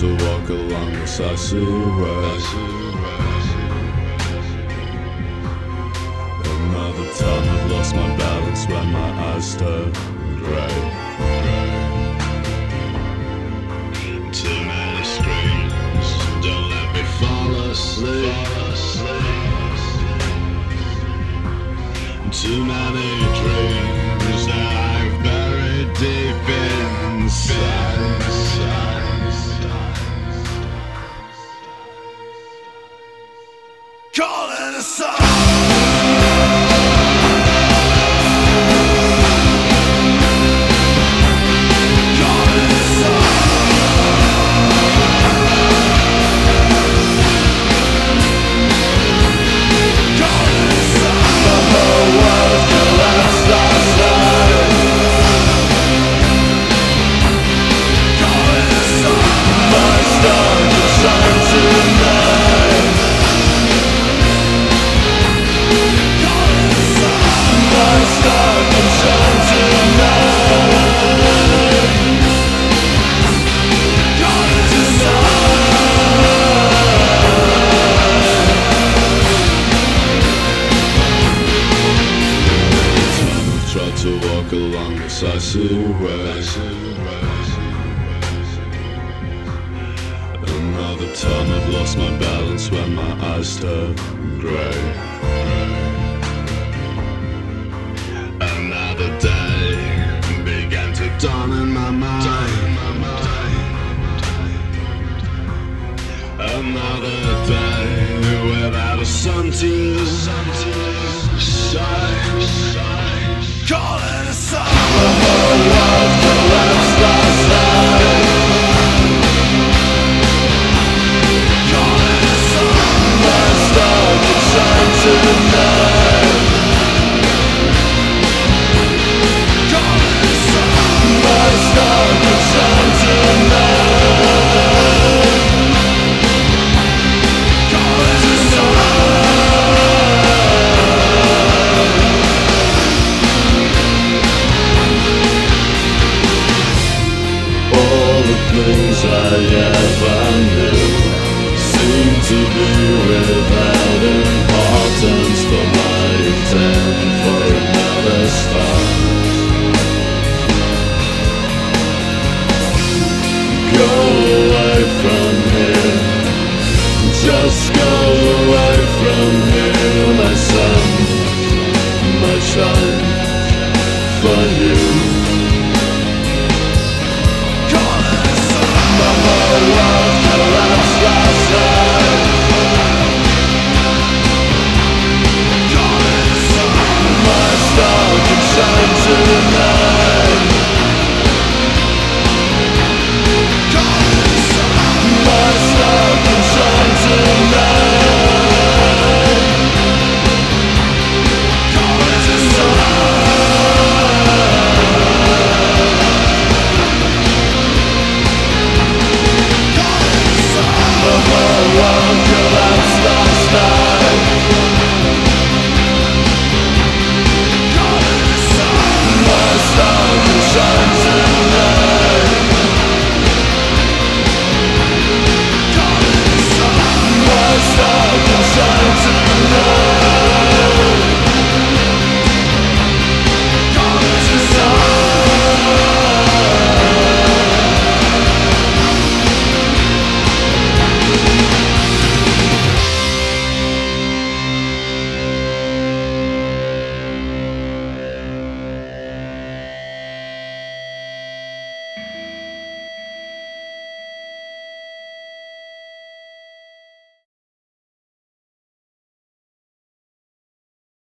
to walk along the icy way. Another time I've lost my balance when my eyes turn grey. Too many screams, don't let me fall asleep. Too many dreams that I've buried deep inside. Call it a song. To walk along this icy way. Another time I've lost my balance when my eyes turn grey. Another day began to dawn in my mind. Another day without a sun to shine. Call it a song. The whole world collapsed last night. Call it a song. My star can shine tonight. Call it a song. My star can shine tonight. Call it a song. Things I ever knew seem to be without importance for my intent for another start. Go away from here, just go away.